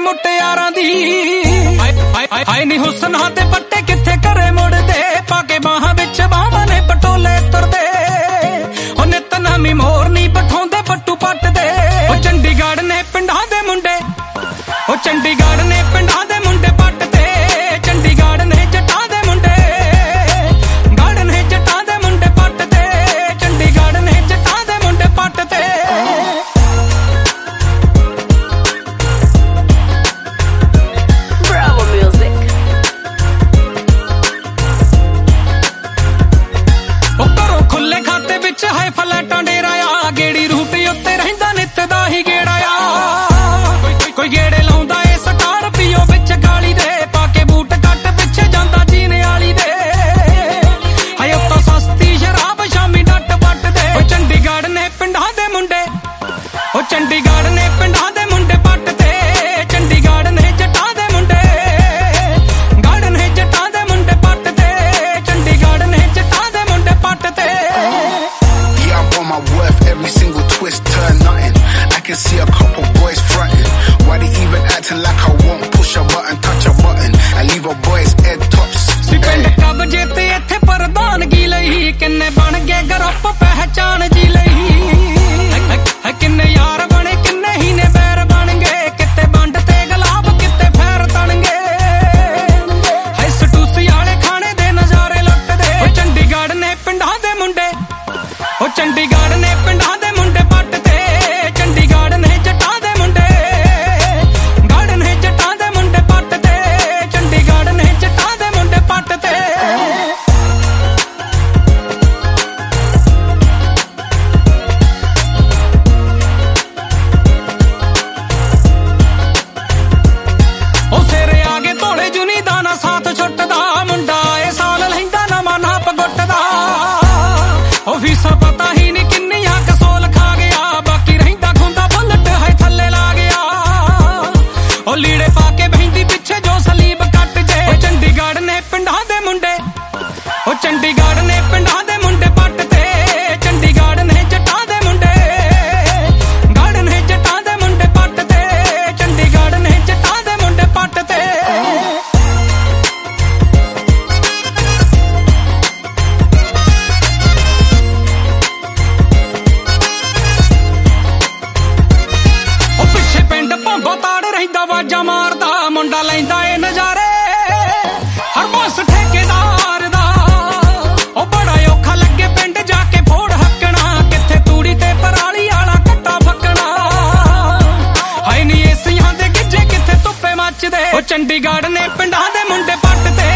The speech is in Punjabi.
ਮੁਟਿਆਰਾਂ ਦੀ ਹਾਏ ਨੀ ਹੁਸਨਾਂ ਤੇ ਪੱਟੇ ਕਿੱਥੇ ਘਰੇ ਮੁੜਦੇ ਪਾ ਕੇ ਬਾਹਾਂ ਵਿੱਚ ਬਾਹਾਂ ਨੇ ਪਟੋਲੇ ਤੁਰਦੇ ਉਹ ਨਿਤ ਨਵੀਂ ਮੋਰ ਨੀ ਪਠਾਉਂਦੇ ਪੱਟੂ ਪੱਟਦੇ ਉਹ ਚੰਡੀਗੜ੍ਹ ਨੇ ਪਿੰਡਾਂ ਦੇ ਮੁੰਡੇ ਉਹ ਚੰਡੀਗੜ੍ਹ ਨੇ ਪਿੰਡਾਂ ਦੇ ਮੁੰਡੇ ਪੱਟਦੇ ਚੰਡੀਗੜ੍ਹ ਨੇ ਜੱਟਾਂ ਦੇ ਮੁੰਡੇ ਗੜ੍ਹ ਨੇ ਜੱਟਾਂ ਦੇ ਮੁੰਡੇ ਪੱਟਦੇ ਚੰਡੀਗੜ੍ਹ ਨੇ ਜੱਟਾਂ ਦੇ ਮੁੰਡੇ ਪੱਟਦੇ ਹਾਏ ਫਲੈਟਾਂ ਡੇਰਾ ਆ ਗੇੜੀ ਰੂਟ ਉੱਤੇ ਰਹਿੰਦਾ ਨਿੱਤ ਦਾ ਹੀ ਗੇੜਾ ਆ ਕੋਈ ਗੇੜੇ ਲਾਉਂਦਾ ਏ ਸਟਾਰ ਪੀਓ ਵਿੱਚ ਗਾਲੀ ਦੇ ਪਾ ਕੇ ਬੂਟ ਕੱਟ ਪਿੱਛੇ ਜਾਂਦਾ ਜੀਨੇ ਵਾਲੀ ਦੇ ਹਾਏ ਉੱਤੋਂ ਸਸਤੀ ਸ਼ਰਾਬ ਸ਼ਾਮੀ ਡੱਟ ਵੱਟਦੇ ਉਹ ਚੰਡੀਗੜ੍ਹ ਨੇ ਪਿੰਡਾਂ ਦੇ ਮੁੰਡੇ ਉਹ ਚੰਡੀਗੜ੍ਹ ਨੇ ਪਿੰਡਾਂ ਦੇ ਮੁੰਡੇ ਪੱਟਦੇ ਚੰਡੀਗੜ੍ਹ ਨੇ ਜੱਟਾਂ ਦੇ ਮੁੰਡੇ ਗੜ੍ਹ ਨੇ ਜੱਟਾਂ ਦੇ ਮੁੰਡੇ ਪੱਟਦੇ ਚੰਡੀਗੜ੍ਹ ਨੇ ਜੱਟਾਂ ਦੇ ਮੁੰਡੇ ਪੱਟਦੇ my worth, every single twist turn nothing. I can see a couple boys fronting. Why they even acting like I won't push a button, touch a button, and leave a boy's head tops. ਸੀ ਪਿੰਡ ਕਬਜੇ ਤੇ ਇੱਥੇ ਪ੍ਰਧਾਨਗੀ ਲਈ ਕਿੰਨੇ ਬਣ ਗਏ ਗਰੁੱਪ ਪਹਿਚਾਣ ਜੀ ਲਈ ਕਿੰਨੇ ਯਾਰ ਬਣੇ ਕਿੰਨੇ ਹੀ ਨੇ ਬੈਰ ਬਣ ਗਏ ਕਿਤੇ ਵੰਡ ਤੇ ਗੁਲਾਬ ਕਿਤੇ ਫੈਰ ਤਣਗੇ ਹਾਏ ਸਟੂਸੀ ਵਾਲੇ ਖਾਣੇ ਦੇ ਨਜ਼ਾਰੇ ਲੁੱਟਦੇ ਉਹ ਚੰਡੀਗੜ੍ਹ ਨੇ ਪਿੰਡਾਂ ਦੇ ਮੁੰਡੇ ਉਹ ਚੰਡੀਗੜ੍ਹ ਨੇ ਪਿੰਡਾਂ ਦੇ ਮੁੰਡੇ ਪੱਟਦੇ ਚੰਡੀਗੜ੍ਹ ਨੇ ਜੱਟਾਂ ਦੇ ਮੁੰਡੇ ਗੜ੍ਹ ਨੇ ਜੱਟਾਂ ਦੇ ਮੁੰਡੇ ਪੱਟਦੇ ਚੰਡੀਗੜ੍ਹ ਨੇ ਜੱਟਾਂ ਦੇ ਮੁੰਡੇ ਪੱਟਦੇ ਉਹ ਸਿਰੇ ਆ ਗਏ ਧੋਲੇ ਜੁਨੀ ਦਾ ਨਾ ਸਾਥ ਛੁੱਟਦਾ ਮੁੰਡਾ ਇਹ ਸਾਲ ਲੈਂਦਾ ਨਵਾਂ ਨਾਪ ਗੁੱਟਦਾ ਉਹ ਫੀਸਾਂ ਪਤਾ ਹੀ ਨਹੀਂ ਕਿੰਨੀਆਂ ਕਸੋਲ ਖਾ ਗਿਆ ਬਾਕੀ ਰਹਿੰਦਾ ਖੁੰਦਾ ਬੁਲਟ ਹੈ ਥੱਲੇ ਲਾ ਗਿਆ ਉਹ ਲੀੜੇ ਪਾ ਕੇ ਬਹਿੰਦੀ ਪਿੱਛੇ ਜੋ ਸਲੀਬ ਕੱਟ ਜੇ ਉਹ ਚੰਡੀਗੜ੍ਹ ਨੇ ਪਿੰਡਾਂ ਦੇ ਮੁੰਡੇ ਉਹ ਚੰਡੀਗੜ੍ਹ ਨੇ ਪਿੰਡਾਂ ਦੇ ਮੁੰਡੇ ਪੱਟਦੇ ਚੰਡੀਗੜ੍ਹ ਨੇ ਜੱਟਾਂ ਦੇ ਮੁੰਡੇ ਗੜ੍ਹ ਨੇ ਜੱਟਾਂ ਦੇ ਮੁੰਡੇ ਪੱਟਦੇ ਚੰਡੀਗੜ੍ਹ ਨੇ ਜੱਟਾਂ ਦੇ ਮੁੰਡੇ ਪੱਟਦੇ ਤਾੜ ਰਹਿੰਦਾ ਵਾਜਾ ਮਾਰਦਾ ਮੁੰਡਾ ਲੈਂਦਾ ਏ ਨਜ਼ਾਰੇ ਹਰਬੰਸ ਠੇਕੇਦਾਰ ਦਾ ਉਹ ਬੜਾ ਔਖਾ ਲੱਗੇ ਪਿੰਡ ਜਾ ਕੇ ਫੋੜ ਹੱਕਣਾ ਕਿੱਥੇ ਤੂੜੀ ਤੇ ਪਰਾਲੀ ਵਾਲਾ ਕੱਟਾ ਫੱਕਣਾ ਹਾਏ ਨੀ ਏਸੀਆਂ ਦੇ ਗਿੱਜੇ ਕਿੱਥੇ ਧੁੱਪੇ ਮੱਚਦੇ ਉਹ ਚੰਡੀਗੜ੍ਹ ਨੇ ਪਿੰਡਾਂ ਦੇ ਮੁੰਡੇ ਪੱਟਦੇ